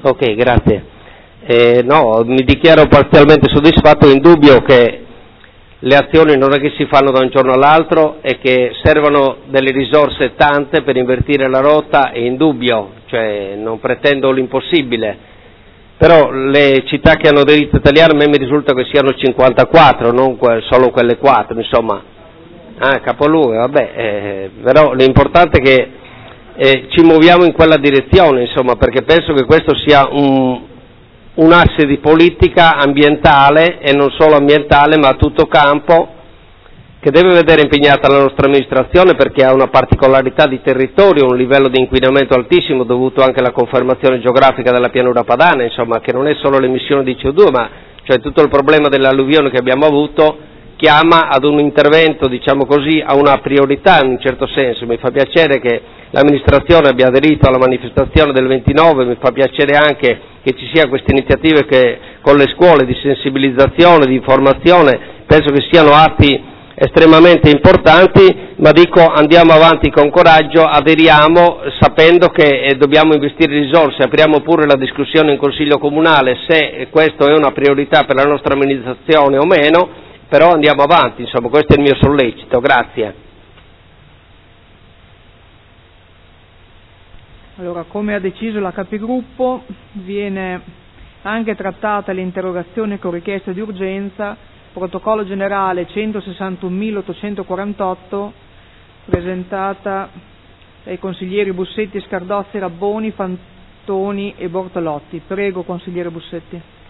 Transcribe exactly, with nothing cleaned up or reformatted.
Ok, grazie. Eh, no, mi dichiaro parzialmente soddisfatto, in dubbio che le azioni non è che si fanno da un giorno all'altro e che servono delle risorse tante per invertire la rotta, è indubbio, cioè non pretendo l'impossibile, però le città che hanno aderito italiane a me mi risulta che siano cinquantaquattro, non solo quelle quattro, insomma. Ah, capoluogo, vabbè, eh, però l'importante è che eh, ci muoviamo in quella direzione, insomma, perché penso che questo sia un un asse di politica ambientale e non solo ambientale ma a tutto campo, che deve vedere impegnata la nostra amministrazione, perché ha una particolarità di territorio, un livello di inquinamento altissimo dovuto anche alla conformazione geografica della pianura padana, insomma, che non è solo l'emissione di C O due, ma cioè tutto il problema dell'alluvione che abbiamo avuto chiama ad un intervento, diciamo così, a una priorità in un certo senso. Mi fa piacere che l'amministrazione abbia aderito alla manifestazione del ventinove, mi fa piacere anche che ci sia queste iniziative che, con le scuole, di sensibilizzazione, di informazione, penso che siano atti estremamente importanti, ma dico andiamo avanti con coraggio, aderiamo sapendo che eh, dobbiamo investire risorse, apriamo pure la discussione in Consiglio Comunale se questo è una priorità per la nostra amministrazione o meno, però andiamo avanti, insomma, questo è il mio sollecito, grazie. Allora, come ha deciso la Capigruppo, viene anche trattata l'interrogazione con richiesta di urgenza, protocollo generale centosessantunomilottocentoquarantotto, presentata dai consiglieri Bussetti, Scardozzi, Rabboni, Fantoni e Bortolotti. Prego, consigliere Bussetti.